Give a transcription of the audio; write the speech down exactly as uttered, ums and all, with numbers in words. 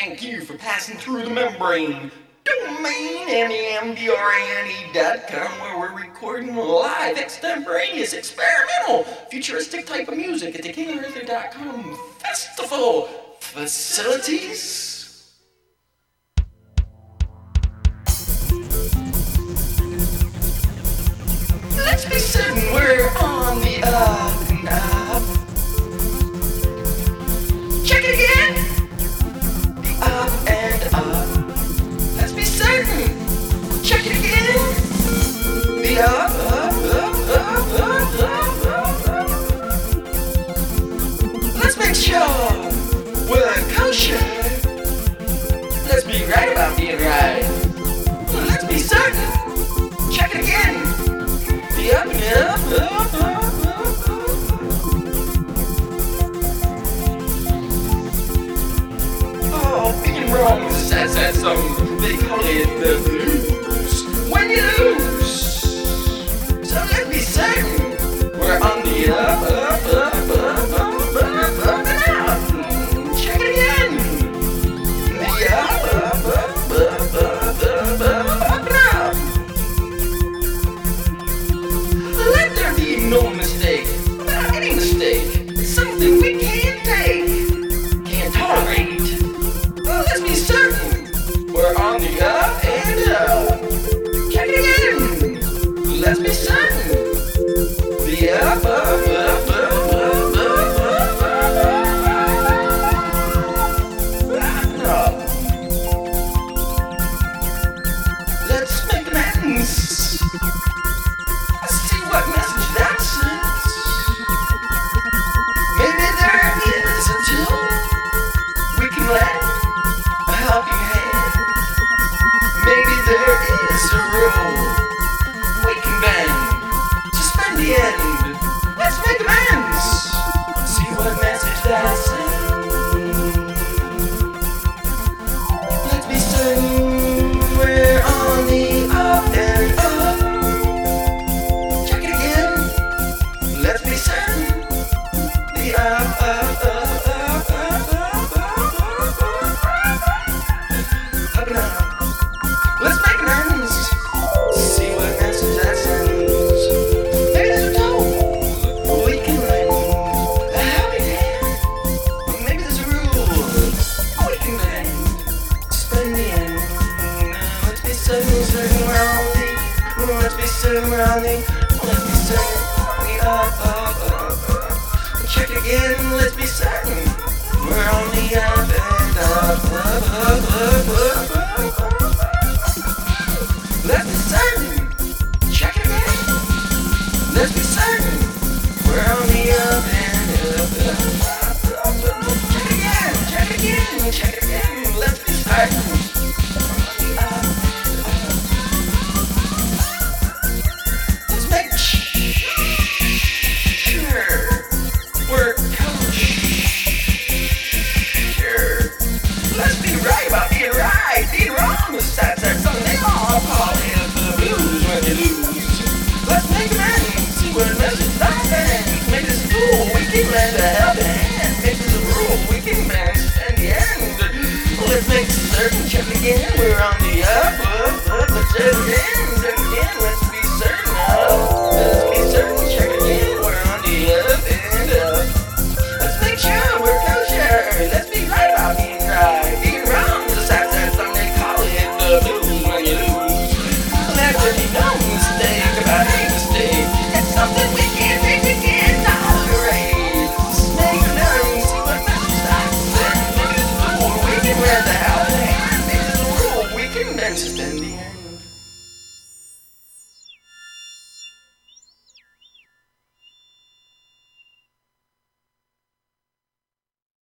thank you for passing through the membrane. Domain M E M D R A N E dot com, where we're recording live, extemporaneous, experimental, futuristic type of music at the king arthur dot com festival facilities. Let's be certain we're on the up and up. Check it again. The up and up. Let's be certain. Check it again. The up, up, up, up, up, up, up. Let's make sure we're kosher. Let's be right about being right. Let's be certain. Check it again. The up and up, up, up, up, up. Oh, being wrong is a sad, sad song. They call it the blues. When you lose. So let's be certain we're on the up, up, up, up, up, up, up, and up. Check it again. The up, up, up, up, up, up, up, up, and up. Let there be no mistake about any mistake. It's something we can't take, can't tolerate. Well, let's be certain we're on the up and up. Check it again. Let's be certain. The up, up, up, up, up, up, up, up, up. Let's make amends. See what message that sends. Maybe there is a tool we can lend a helping hand. Maybe there is a rule we can bend to spend the end. Let's make amends. See what message that sends. Let's be certain we're on the up and up. Check it again. Let's be certain. The up, up, up, up, up, up, up, up, up and up. Let's make amends. See what message that sends. Maybe there's a tool we can lend a helping hand. Maybe there's a rule we can bend to spend the end. Let's be certain, certain we're on the. Let's be certain we're on the. Let's be certain on the up, up, up, up. Check it again. Let's be certain we're on the up and up, up, up, up, up, up, up. Let's be certain. Check it again. Let's be certain we're on the up and up, up, up, up, up. Check it again. Check it again. Check it again. Let's be certain.